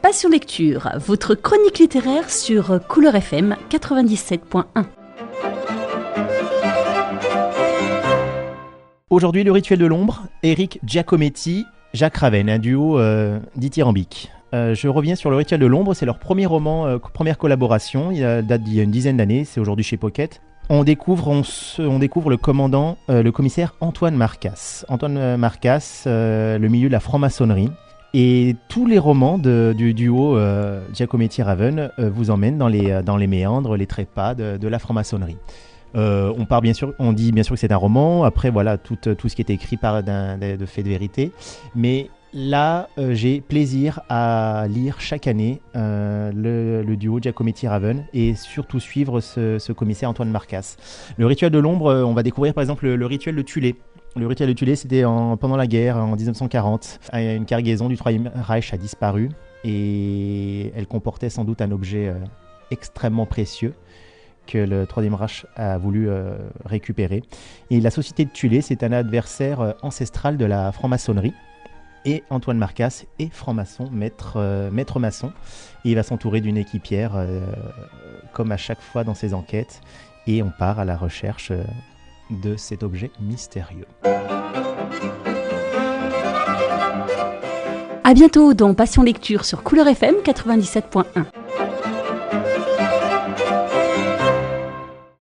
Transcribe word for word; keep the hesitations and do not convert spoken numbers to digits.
Passion Lecture, votre chronique littéraire sur Couleur F M quatre-vingt-dix-sept point un. Aujourd'hui, le rituel de l'ombre, Éric Giacometti, Jacques Raven, un duo euh, dithyrambique. Euh, je reviens sur le rituel de l'ombre, c'est leur premier roman, euh, première collaboration, il date d'il y a une dizaine d'années, c'est aujourd'hui chez Pocket. On découvre, on, se, on découvre le commandant, euh, le commissaire Antoine Marcasse. Antoine Marcasse, euh, le milieu de la franc-maçonnerie. Et tous les romans de, du duo euh, Giacometti-Raven euh, vous emmènent dans les, dans les méandres, les trépas de, de la franc-maçonnerie. Euh, on part bien sûr, on dit bien sûr que c'est un roman. Après voilà tout, tout ce qui est écrit par d'un, de, de faits de vérité. Mais là, euh, j'ai plaisir à lire chaque année euh, le, le duo Giacometti-Raven et surtout suivre ce, ce commissaire Antoine Marcasse. Le rituel de l'ombre, on va découvrir par exemple le, le rituel de Tulé. Le rituel de Tulé, c'était en, pendant la guerre, en dix-neuf cent quarante. Une cargaison du Troisième Reich a disparu et elle comportait sans doute un objet euh, extrêmement précieux que le Troisième Reich a voulu euh, récupérer. Et la société de Tulé, c'est un adversaire euh, ancestral de la franc-maçonnerie. Et Antoine Marcasse est franc-maçon, maître, euh, maître maçon. Et il va s'entourer d'une équipière, euh, comme à chaque fois dans ses enquêtes. Et on part à la recherche euh, de cet objet mystérieux. À bientôt dans Passion Lecture sur Couleur F M quatre-vingt-dix-sept point un.